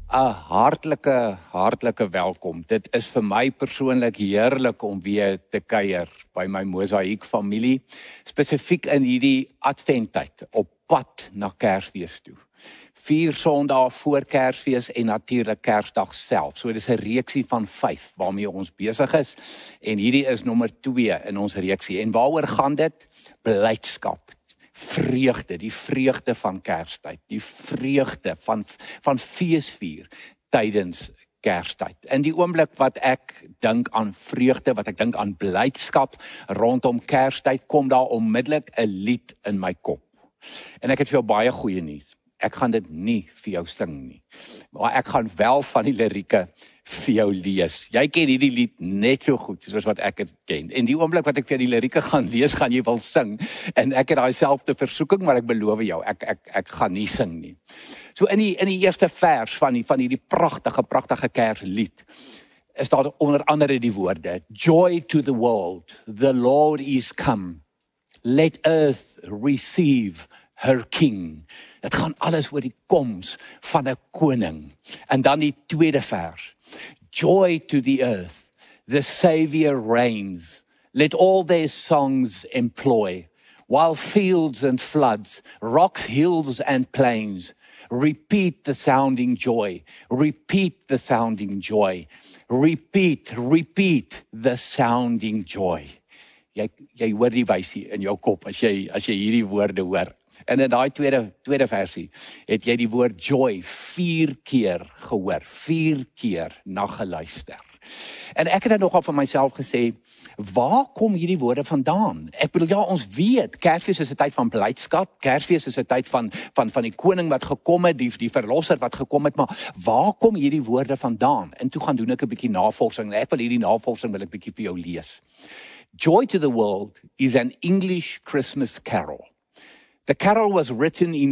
'n hartlike welkom. Dit is vir my persoonlik heerlik om weer te kuier by my Mosaïek familie, spesifiek in hierdie adventtyd op pad na Kersfees toe. 4 Sondae voor Kersfees en natuurlik Kersdag self. So dis 'n reeksie van 5 waarmee ons besig is en hierdie is nommer 2 in ons reeksie. En waaroor gaan dit? Blydskap. Vreugde, die vreugde van Kerstyd, die vreugde van feesvier tydens Kerstyd. In die oomblik wat ek dink aan vreugde, wat ek dink aan blydskap rondom Kerstyd, kom daar onmiddellik 'n lied in my kop. En ek het vir jou baie goeie nuus. Ek gaan dit nie vir jou sing nie, maar ek gaan wel van die lirieke vir jou lees. Jy ken hierdie lied net so goed soos wat ek het ken. En die oomblik wat ek vir die lirieke gaan lees, gaan jy wil sing. En ek het daai selfde versoeking, maar ek beloof jou, ek gaan nie sing nie. So in die eerste vers van hierdie pragtige Kerslied is daar onder andere die woorde: Joy to the world, the Lord is come. Let earth receive her king. Het gaan alles oor die koms van 'n koning. En dan die tweede vers. Joy to the earth, the Savior reigns. Let all their songs employ, while fields and floods, rocks, hills and plains, repeat the sounding joy, repeat the sounding joy, repeat the sounding joy. Jy hoor die wysie in jou kop as jy hierdie woorde hoor. En in daai tweede versie het jy die woord joy 4 keer gehoor, 4 keer na geluister. En ek het nogal van myself gesê, waar kom hierdie woorde vandaan? Ek bedoel, ja, ons weet, Kersfees is 'n tyd van blydskap, Kersfees is 'n tyd van die koning wat gekom het, die verlosser wat gekom het, maar waar kom hierdie woorde vandaan? En toe gaan doen ek 'n bietjie navorsing, en ek wil hierdie navorsing wil ek bietjie vir jou lees. Joy to the World is an English Christmas carol. The carol was written in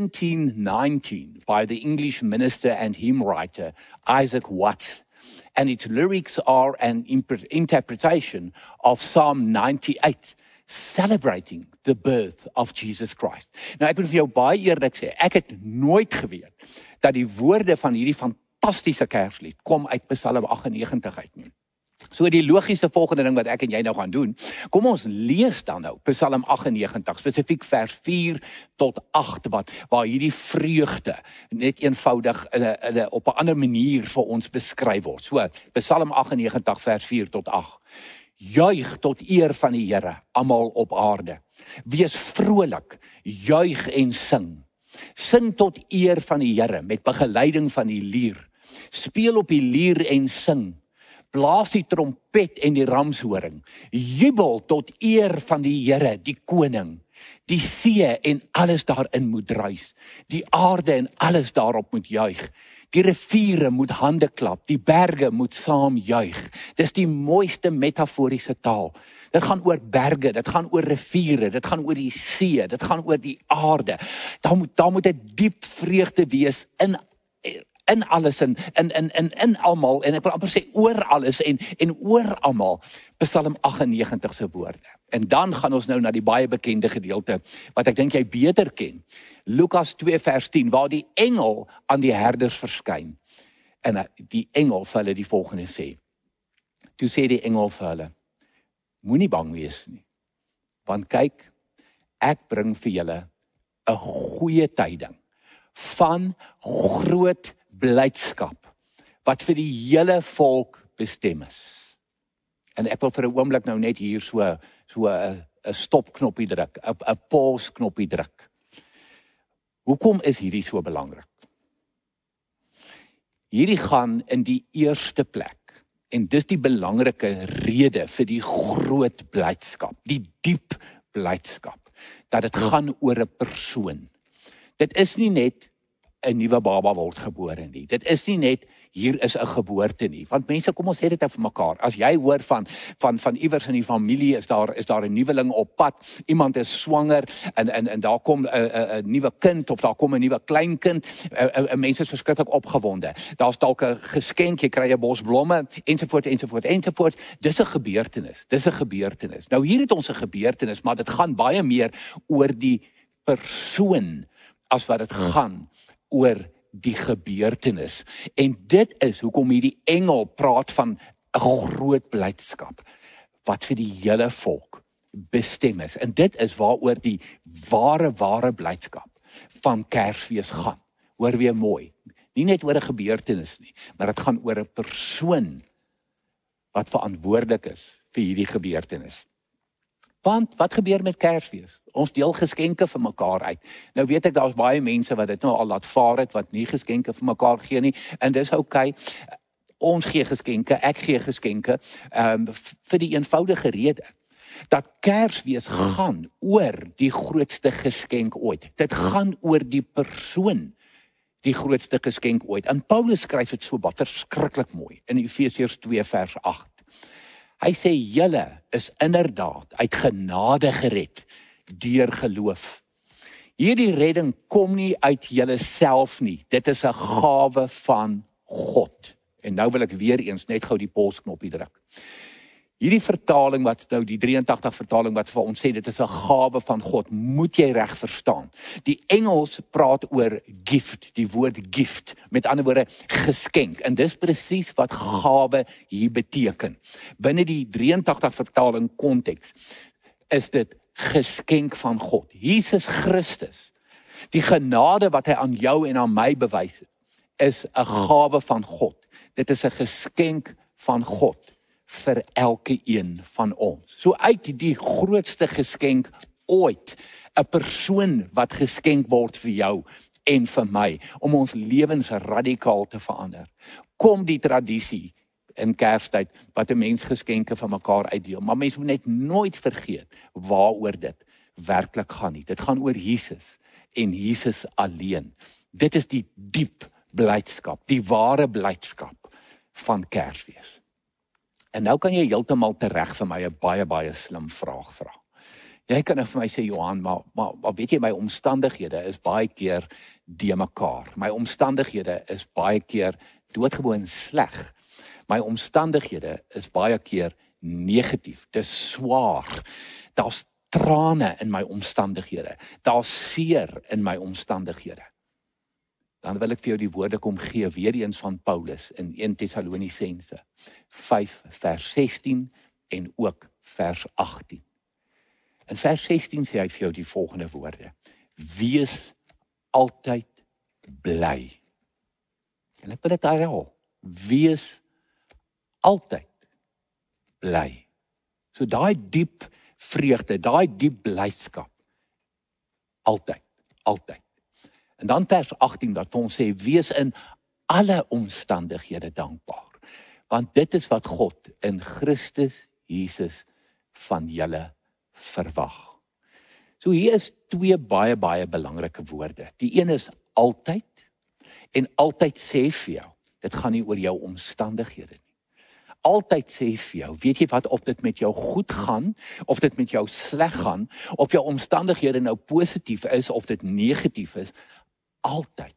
1719 by the English minister and hymn writer Isaac Watts, and its lyrics are an interpretation of Psalm 98, celebrating the birth of Jesus Christ. Nou ek wil vir jou baie eerlik sê, ek het nooit geweet dat die woorde van hierdie fantastiese Kerslied kom uit Psalm 98 uit nie. So die logiese volgende ding wat ek en jy nou gaan doen, kom ons lees dan nou Psalm 98, spesifiek vers 4 tot 8, waar hierdie vreugde net eenvoudig op 'n ander manier vir ons beskryf word. So, Psalm 98 vers 4 tot 8. Juig tot eer van die Here, almal op aarde. Wees vrolik, juig en sing. Sing tot eer van die Here met begeleiding van die lier. Speel op die lier en sing. Blaas die trompet en die ramshoring. Jubel tot eer van die Here, die koning. Die see en alles daarin moet ruis. Die aarde en alles daarop moet juig. Die riviere moet hande klap. Die berge moet saam juig. Dis die mooiste metaforiese taal. Dit gaan oor berge, dit gaan oor riviere, dit gaan oor die see, dit gaan oor die aarde. Daar moet 'n diep vreugde wees in alles, in almal, en ek wil amper sê oor alles en oor almal, Psalm 98 se woorde. En dan gaan ons nou na die baie bekende gedeelte, wat ek dink jy beter ken, Lukas 2 vers 10, waar die engel aan die herders verskyn, en die engel vir hulle die volgende sê. Toe sê die engel vir hulle, moenie bang wees nie, want kyk, ek bring vir julle 'n goeie tyding, van groot blydskap, wat vir die hele volk bestem is. En ek wil vir 'n oomblik nou net hier so 'n stopknoppie druk, 'n pause knoppie druk. Hoekom is hierdie so belangrik? Hierdie gaan in die eerste plek, en dis die belangrike rede vir die groot blydskap, die diep blydskap, dat dit gaan oor 'n persoon. Dit is nie net 'n nuwe baba word gebore nie. Dit is nie net hier is 'n geboorte nie. Want mense, kom ons sê dit nou vir mekaar. As jy hoor van iewers in die familie is daar 'n nuweling op pad. Iemand is swanger en daar kom 'n nuwe kind of daar kom 'n nuwe kleinkind. Mense is verskriklik opgewonde. Daar's dalk 'n geskenk, jy kry 'n bos blomme ensovoorts. Dis 'n gebeurtenis. Nou hier het ons 'n gebeurtenis, maar dit gaan baie meer oor die persoon as wat dit gaan oor die gebeurtenis. En dit is hoekom hierdie engel praat van 'n groot blydskap, wat vir die hele volk bestem is. En dit is waaroor die ware blydskap van Kersfees gaan. Hoor weer mooi. Nie net oor 'n gebeurtenis nie, maar dit gaan oor 'n persoon wat verantwoordelik is vir hierdie gebeurtenis. Want wat gebeur met Kersfees? Ons deel geskenke vir mekaar uit. Nou weet ek daar's baie mense wat dit nou al laat vaar het, wat nie geskenke vir mekaar gee nie, en dis oukei. Ons gee geskenke, ek gee geskenke, vir die eenvoudige rede dat Kersfees gaan oor die grootste geskenk ooit. Dit gaan oor die persoon, die grootste geskenk ooit. En Paulus skryf dit so verskriklik mooi in Efesiërs 2 vers 8. Hy sê, julle is inderdaad uit genade gered deur geloof. Hierdie redding kom nie uit julle self nie. Dit is 'n gawe van God. En nou wil ek weer eens net gou die pausknopie druk. Hierdie vertaling wat nou die 83 vertaling wat vir ons sê dit is 'n gawe van God, moet jy reg verstaan. Die Engels praat oor gift, die woord gift, met ander woorde geskenk. En dis presies wat gawe hier beteken. Binne die 83 vertaling konteks is dit geskenk van God. Jesus Christus, die genade wat hy aan jou en aan my bewys het, is 'n gawe van God. Dit is 'n geskenk van God vir elke een van ons. So uit die grootste geskenk ooit, 'n persoon wat geskenk word vir jou en vir my, om ons lewens radikaal te verander, kom die tradisie in Kerstyd, wat 'n mens geskenke van mekaar uitdeel. Maar mens moet net nooit vergeet waaroor dit werklik gaan nie. Dit gaan oor Jesus en Jesus alleen. Dit is die diep blydskap, die ware blydskap van Kersfees. En nou kan jy heeltemal tereg vir my 'n baie slim vraag vra. Jy kan nou vir my sê, Johan, maar weet jy, my omstandighede is baie keer de mekaar. My omstandighede is baie keer doodgewoon sleg. My omstandighede is baie keer negatief. Dis swaar. Daar's trane in my omstandighede. Daar's seer in my omstandighede. Dan wil ek vir jou die woorde kom gee, weer eens van Paulus in 1 Tessalonisense 5 vers 16 en ook vers 18. In vers 16 sê hy vir jou die volgende woorde: wees altyd bly. En ek wil dit herhaal. Wees altyd bly. So daai diep vreugde, daai diep blydskap, altyd. En dan vers 18 wat vir ons sê, wees in alle omstandighede dankbaar. Want dit is wat God in Christus Jesus van julle verwag. So hier is twee baie belangrike woorde. Die een is altyd, en altyd sê vir jou, dit gaan nie oor jou omstandighede nie. Altyd sê vir jou, weet jy wat, of dit met jou goed gaan, of dit met jou sleg gaan, of jou omstandighede nou positief is, of dit negatief is, altyd.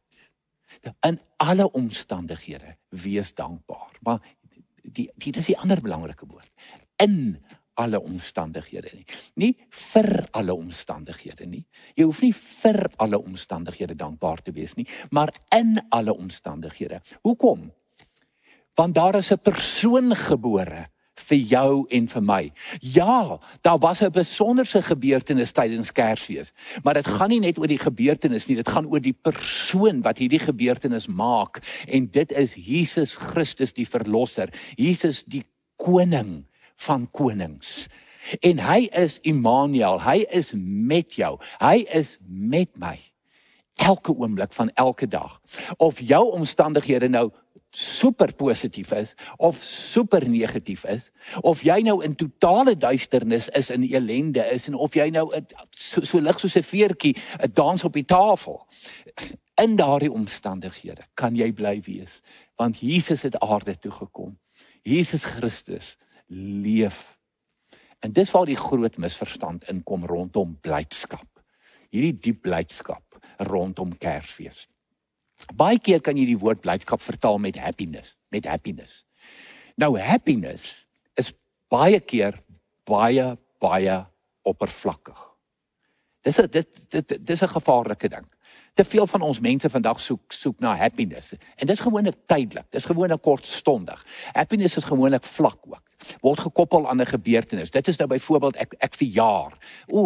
In alle omstandighede wees dankbaar. Maar dit is die ander belangrike woord. In alle omstandighede nie. Nie vir alle omstandighede nie. Jy hoef nie vir alle omstandighede dankbaar te wees nie, maar in alle omstandighede. Hoekom? Want daar is 'n persoon gebore vir jou en vir my. Ja, daar was 'n besonderse gebeurtenis tydens Kersfees, maar dit gaan nie net oor die gebeurtenis nie, dit gaan oor die persoon wat hierdie gebeurtenis maak, en dit is Jesus Christus die verlosser, Jesus die koning van konings. En hy is Immanuel, hy is met jou, hy is met my, elke oomblik van elke dag. Of jou omstandighede nou super positief is, of super negatief is, of jy nou in totale duisternis is, in ellende is, en of jy nou so lig soos 'n veertjie, 'n dans op die tafel. In daardie omstandighede kan jy bly wees, want Jesus het aarde toe gekom. Jesus Christus leef. En dis waar die groot misverstand inkom rondom blydskap. Hierdie diep blydskap rondom Kersfees. Baie keer kan jy die woord blydskap vertaal met happiness. Nou happiness is baie keer baie oppervlakkig. Dis 'n gevaarlike ding. Te veel van ons mense vandag soek na happiness. En dis gewoonlik tydelik, dis gewoonlik kortstondig. Happiness is gewoonlik vlak ook. Word gekoppel aan 'n gebeurtenis. Dit is nou byvoorbeeld ek verjaar.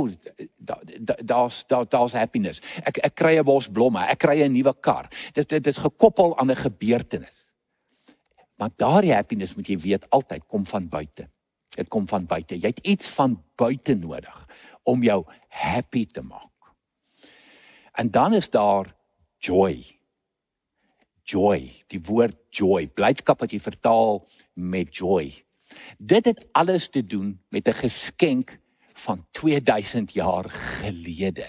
Daar's happiness. Ek kry 'n bos blomme, ek kry 'n nuwe kar. Dit is gekoppel aan 'n gebeurtenis. Maar daardie happiness, moet jy weet, altyd kom van buite. Dit kom van buite. Jy het iets van buite nodig om jou happy te maak. En dan is daar joy. Joy, die woord joy, blydskap wat jy vertaal met joy. Dit het alles te doen met 'n geskenk van 2000 jaar gelede.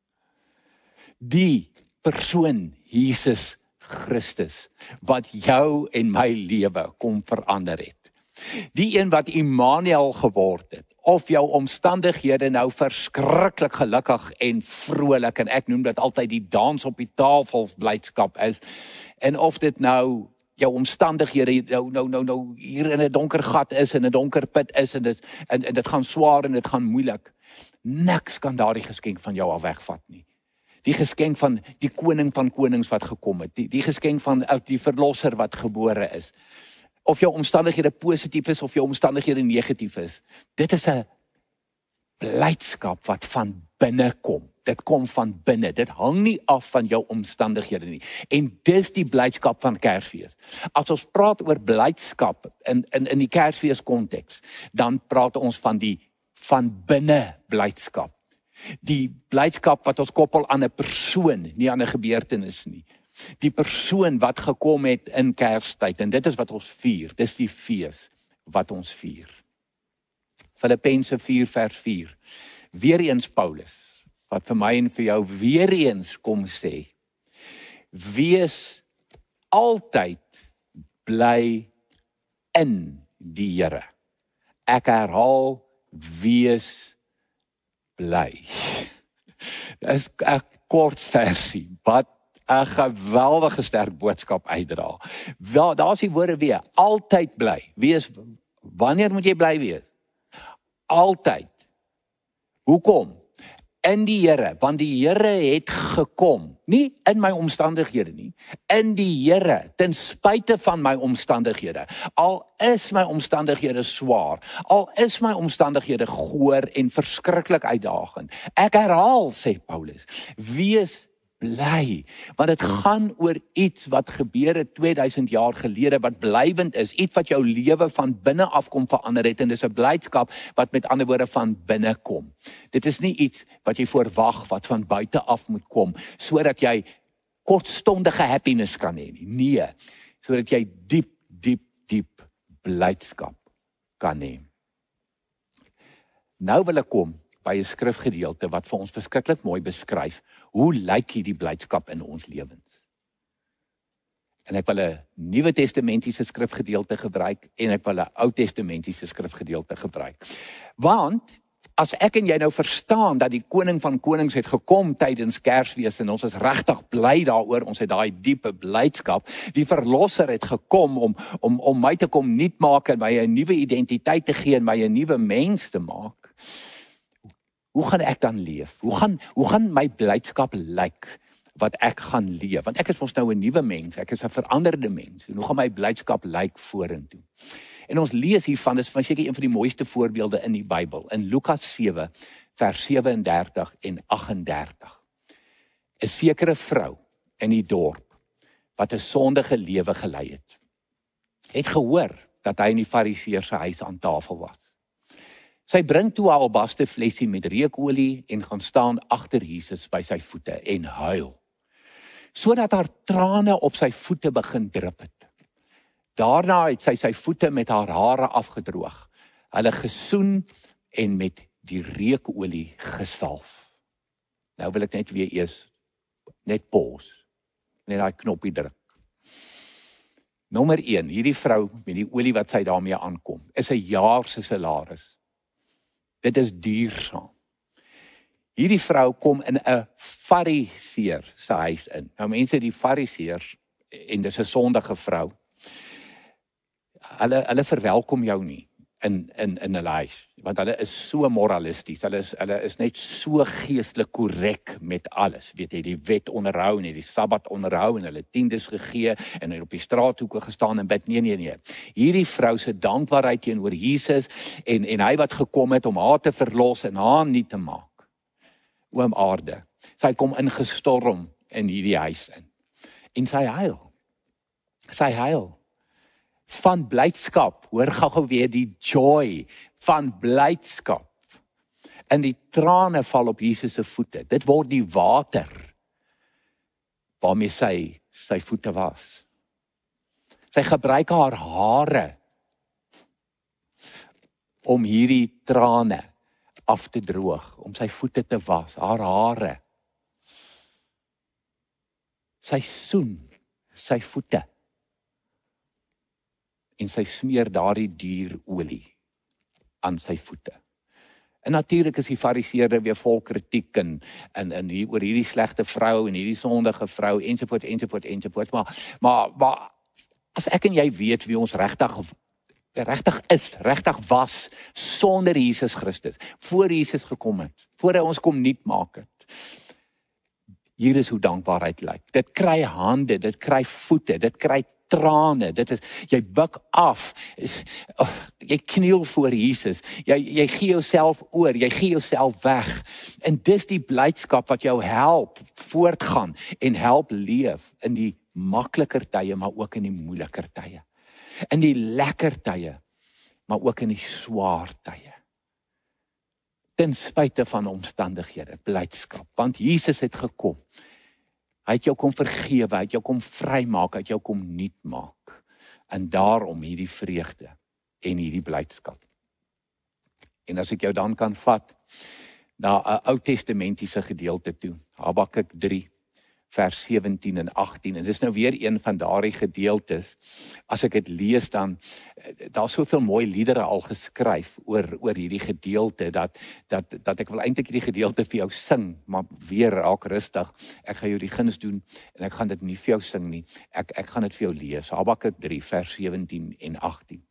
Die persoon Jesus Christus wat jou en my lewe kom verander het. Die een wat Immanuel geword het. Of jou omstandighede nou verskriklik gelukkig en vrolik, en ek noem dit altyd die dans op die tafel blydskap is, en of dit nou jou omstandighede nou hier in 'n donker gat is, in 'n donker put is, en dit gaan swaar en dit gaan moeilik, niks kan daardie geskenk van jou af wegvat nie. Die geskenk van die koning van konings wat gekom het, die geskenk van die verlosser wat gebore is, of jou omstandighede positief is, of jou omstandighede negatief is. Dit is 'n blydskap wat van binne kom. Dit kom van binne. Dit hang nie af van jou omstandighede nie. En dis die blydskap van Kersfees. As ons praat oor blydskap in die Kersfees konteks, dan praat ons van die van binne blydskap. Die blydskap wat ons koppel aan 'n persoon, nie aan 'n gebeurtenis nie. Die persoon wat gekom het in Kerstyd, en dit is wat ons vier, dis die fees wat ons vier. Filippense 4 vers 4, weer eens Paulus, wat vir my en vir jou weer eens kom sê, wees altyd bly in die Here. Ek herhaal, wees bly. Dit is 'n kort versie, wat 'n geweldige sterk boodskap uitdra. Wel, daar is die woorde weer, altyd bly. Wees, wanneer moet jy bly wees? Altyd. Hoekom? In die Here, want die Here het gekom, nie in my omstandighede nie, in die Here, ten spyte van my omstandighede. Al is my omstandighede swaar, al is my omstandighede goor en verskriklik uitdagend. Ek herhaal, sê Paulus, wees bly, want dit gaan oor iets wat gebeur het 2000 jaar gelede, wat blywend is, iets wat jou lewe van binne af kom verander het, en dis 'n blydskap wat met ander woorde van binne kom. Dit is nie iets wat jy verwag wat van buite af moet kom, sodat jy kortstondige happiness kan hê nie. Nee, sodat jy diep blydskap kan hê. Nou wil ek kom by 'n skrifgedeelte wat vir ons verskriklik mooi beskryf, hoe lyk hierdie blydskap in ons lewens. En ek wil 'n Nuwe Testamentiese skrifgedeelte gebruik, en ek wil 'n Ou Testamentiese skrifgedeelte gebruik. Want, as ek en jy nou verstaan, dat die koning van konings het gekom tydens Kersfees, en ons is regtig bly daaroor, ons het daai diepe blydskap, die verlosser het gekom om my te kom nuut maak, en my 'n nuwe identiteit te gee, en my 'n nuwe mens te maak. Hoe gaan ek dan leef? Hoe gaan my blydskap lyk wat ek gaan leef? Want ek is mos nou 'n nuwe mens, ek is 'n veranderde mens. En hoe gaan my blydskap lyk vorentoe? En ons lees hiervan, dis van seker een van die mooiste voorbeelde in die Bybel, in Lukas 7 vers 37 en 38. 'n sekere vrou in die dorp wat 'n sondige lewe gelei het gehoor dat hy in die Fariseërs se huis aan tafel was. Sy bring toe 'n albaste flesie met reukolie en gaan staan agter Jesus by sy voete en huil, sodat haar trane op sy voete begin drup het. Daarna het sy sy voete met haar hare afgedroog, hulle gesoen en met die reukolie gesalf. Nou wil ek net weer eers net pause, net daai knoppie druk. Nommer 1, hierdie vrou met die olie wat sy daarmee aankom, is 'n jaar se salaris. Dit is duursaam. Hierdie vrou kom in 'n Fariseer se huis in. Nou mense, die Fariseërs, en dis 'n sondige vrou, hulle verwelkom jou nie. in hulle huis, want hulle is so moralisties, hulle is net so geestelik korrek met alles, weet jy, die wet onderhou en die Sabbat onderhou en hulle tiendes gegee en hulle op die straathoeke gestaan en bid, nee. Hierdie vrou se dankbaarheid teenoor Jesus en hy wat gekom het om haar te verlos en haar nie te maak. Oom aarde, sy kom ingestorm in hierdie huis in en sy huil. Van blydskap, hoor gou weer die joy van blydskap. En die trane val op Jesus se voete. Dit word die water waarmee sy voete was. Sy gebruik haar hare om hierdie trane af te droog, om sy voete te was, haar hare. Sy soen sy voete. En sy smeer daardie duur olie aan sy voete. En natuurlik is die fariseërs weer vol kritiek en oor hierdie slegte vrou en hierdie sondige vrou ensovoorts. Maar as ek en jy weet wie ons regtig was sonder Jesus Christus, voor Jesus gekom het, voor hy ons kom nuut maak het. Hier is hoe dankbaarheid lyk. Dit kry hande, dit kry voete, dit kry trane, dit is, jy buig af, jy kniel voor Jesus, jy gee jouself oor, jy gee jouself weg, en dis die blydskap wat jou help voortgaan, en help leef in die makliker tye, maar ook in die moeiliker tye, in die lekker tye, maar ook in die swaar tye, ten spyte van omstandighede, blydskap, want Jesus het gekom, hy het jou kom vergewe, hy het jou kom vrymaak, hy het jou kom nuut maak. En daarom hierdie vreugde en hierdie blydskap. En as ek jou dan kan vat na 'n Ou Testamentiese gedeelte toe, Habakuk 3, vers 17 en 18. En dis nou weer een van daardie gedeeltes. As ek dit lees dan, daar's soveel mooi liedere al geskryf oor hierdie gedeelte, dat ek wil eintlik hierdie gedeelte vir jou sing, maar weer raak rustig. Ek gaan jou die guns doen, en ek gaan dit nie vir jou sing nie. Ek gaan dit vir jou lees. Habakuk 3, vers 17 en 18.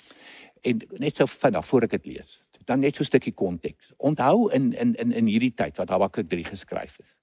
En net so vinnig, voor ek dit lees, dan net so 'n stukkie konteks. Onthou in hierdie tyd, wat Habakuk 3 geskryf is.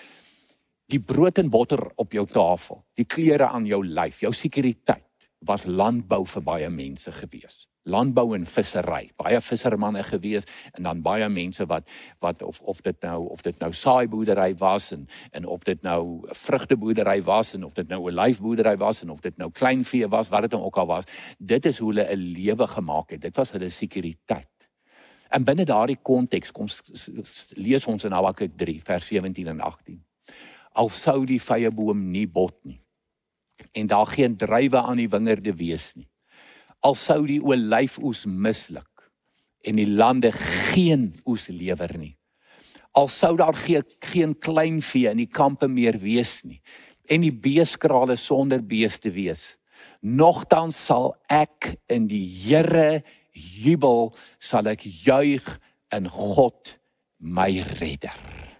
Die brood en botter op jou tafel, die klere aan jou lyf, jou sekuriteit, was landbou vir baie mense gewees. Landbou en vissery, baie vissermanne gewees, en dan baie mense wat of dit nou saaiboerdery was, en of dit nou vrugteboerdery was, en of dit nou olyfboerdery was, en of dit nou kleinvee was, wat dit nou ook al was, dit is hoe hulle 'n lewe gemaak het, dit was hulle sekuriteit. En binne daardie konteks, kom lees ons in Habakuk 3, vers 17 en 18. Al sou die vyeboom nie bot nie, en daar geen druiwe aan die wingerde wees nie, al sou die olyfoes misluk, en die lande geen oes lewer nie, al sou daar geen kleinvee in die kampe meer wees nie, en die beeskrale sonder beeste wees, nogtans sal ek in die Here jubel, sal ek juig in God my redder.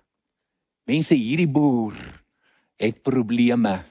Mense, hierdie boer het probleme.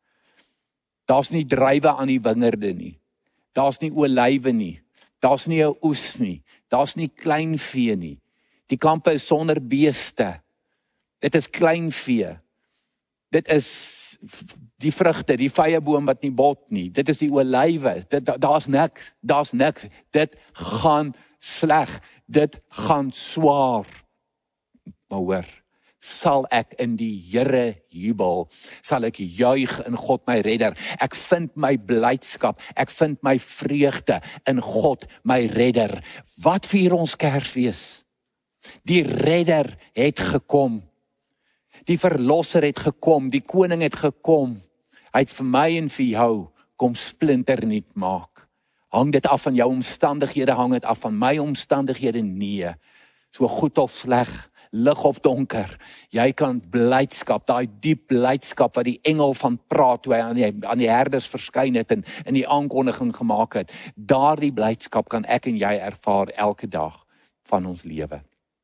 Daar's nie druiwe aan die wingerde nie. Daar's nie olywe nie. Daar's nie 'n oes nie. Daar's nie kleinvee nie. Die kampe is sonder beeste. Dit is kleinvee. Dit is die vrugte, die vyeboom wat nie bot nie. Dit is die olywe. Daar's niks. Dit gaan sleg. Dit gaan swaar. Maar hoor, sal ek in die Here jubel, sal ek juig in God my redder. Ek vind my blydskap, ek vind my vreugde in God my redder. Wat vier ons Kersfees? Die redder het gekom. Die verlosser het gekom, die koning het gekom. Hy het vir my en vir jou kom splinternuut maak. Hang dit af van jou omstandighede, hang dit af van my omstandighede? Nee. So goed of sleg, lig of donker, jy kan blydskap, daai diep blydskap wat die engel van praat toe hy aan die herders verskyn het en in die aankondiging gemaak het, daardie blydskap kan ek en jy ervaar elke dag van ons lewe.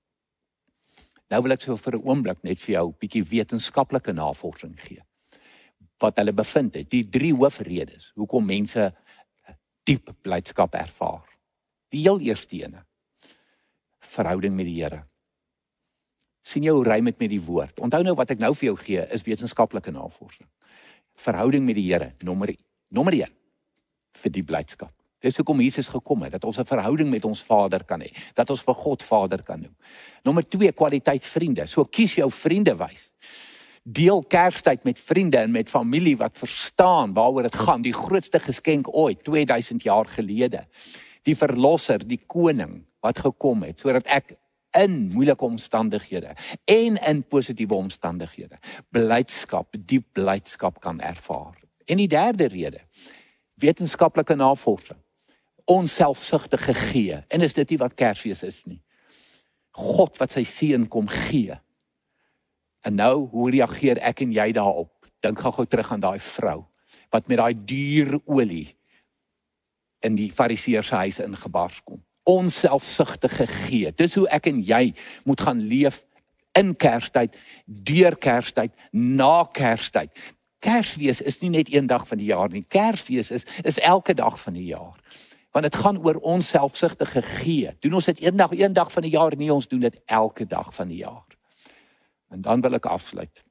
Nou wil ek so vir 'n oomblik net vir jou 'n bietjie wetenskaplike navorsing gee, wat hulle bevind het, die 3 hoofredes, hoekom mense diep blydskap ervaar. Die heel eerste ene. Verhouding met die Here. Sien jy hoe ry met die woord? Onthou nou wat ek nou vir jou gee, is wetenskaplike navorsing. Verhouding met die Here, nommer 1, vir die blydskap. Dis hoekom Jesus gekom het, dat ons 'n verhouding met ons Vader kan hê, dat ons vir God Vader kan noem. Nommer 2, kwaliteit vriende. So kies jou vriende wys. Deel Kerstyd met vriende en met familie wat verstaan waaroor dit gaan. Die grootste geskenk ooit, 2000 jaar gelede. Die verlosser, die koning wat gekom het, sodat ek in moeilike omstandighede en in positiewe omstandighede blydskap, diep blydskap kan ervaar. En die derde rede, wetenskaplike navorsing, onselfsugtige gee. En is dit nie wat Kersfees is nie? God wat sy seun kom gee. En nou, hoe reageer ek en jy daarop? Dink gou terug aan daai vrou, wat met daai duur olie in die Fariseërs se huis ingebars kom. Onselfsugtige gee. Dis hoe ek en jy moet gaan leef in Kerstyd, deur Kerstyd, na Kerstyd. Kersfees is nie net een dag van die jaar nie. Kersfees is elke dag van die jaar. Want dit gaan oor onselfsugtige gee. Doen ons dit een dag van die jaar nie, ons doen dit elke dag van die jaar. En dan wil ek afsluit.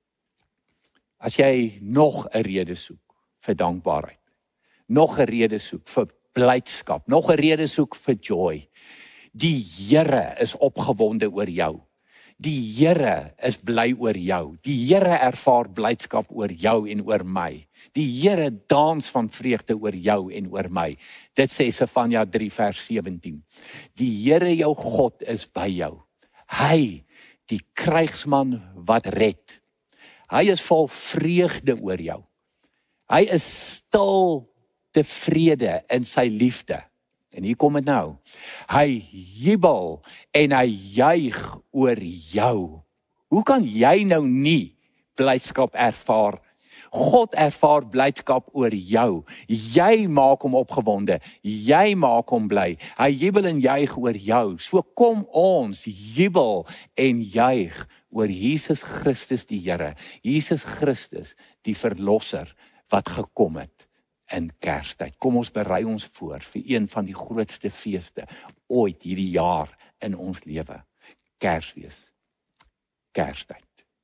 As jy nog 'n rede soek vir dankbaarheid, nog 'n rede soek vir blydskap, nog 'n rede soek vir joy. Die Here is opgewonde oor jou. Die Here is bly oor jou. Die Here ervaar blydskap oor jou en oor my. Die Here dans van vreugde oor jou en oor my. Dit sê Sefanja 3 vers 17. Die Here jou God is by jou. Hy, die krygsman wat red. Hy is vol vreugde oor jou. Hy is stil tevrede in sy liefde. En hier kom dit nou. Hy jubel en hy juig oor jou. Hoe kan jy nou nie blydskap ervaar? God ervaar blydskap oor jou. Jy maak hom opgewonde. Jy maak hom bly. Hy jubel en juig oor jou. So kom ons jubel en juig oor Jesus Christus die Here. Jesus Christus die verlosser wat gekom het in Kerstyd. Kom ons berei ons voor vir een van die grootste feeste ooit hierdie jaar in ons lewe. Kersfees. Kerstyd.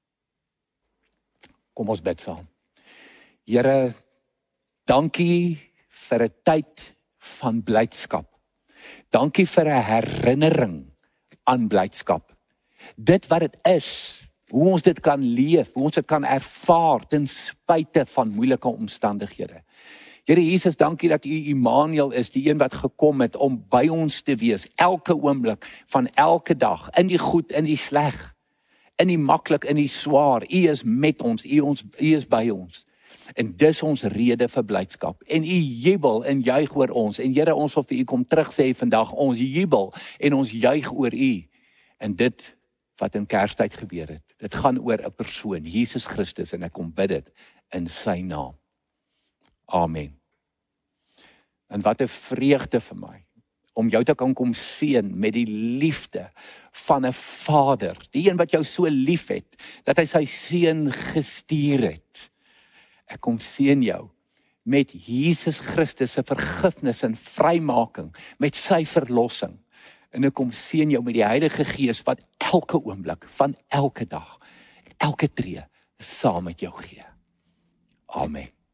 Kom ons bid saam. Here, dankie vir 'n tyd van blydskap. Dankie vir 'n herinnering aan blydskap. Dit wat dit is, hoe ons dit kan leef, hoe ons dit kan ervaar ten spyte van moeilike omstandighede. Here Jesus, dankie dat U Immanuel is, die een wat gekom het om by ons te wees, elke oomblik van elke dag, in die goed, in die sleg, in die maklik, in die swaar. U is met ons, U is by ons. En dis ons rede vir blydskap. En U jubel en juig oor ons. En Here, ons wil vir U kom terug sê vandag, ons jubel en ons juig oor U. En dit wat in Kerstyd gebeur het, dit gaan oor 'n persoon, Jesus Christus, en ek kom bid dit in sy naam. Amen. En wat 'n vreugde vir my, om jou te kan kom seën met die liefde van 'n Vader, die een wat jou so lief het, dat hy sy seun gestuur het. Ek kom seën jou met Jesus Christus se vergifnis en vrymaking, met sy verlossing. En ek kom seën jou met die Heilige Gees wat elke oomblik van elke dag, elke tree saam met jou gee. Amen.